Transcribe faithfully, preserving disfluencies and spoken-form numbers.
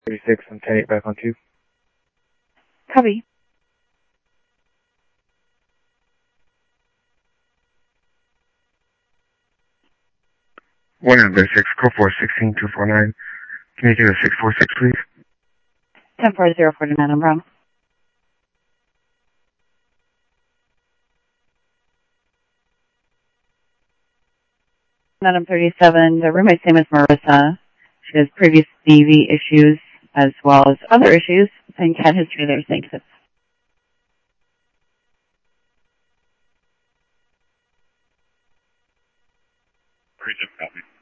thirty-six and ten eight back on two. Copy. one number six, code four sixteen two four nine. Can you do a six four six, please? ten four zero four nine, Brown. Madam thirty-seven, the roommate's name is Marissa. She has previous D V issues as well as other issues and cat history there, thanks. Copy.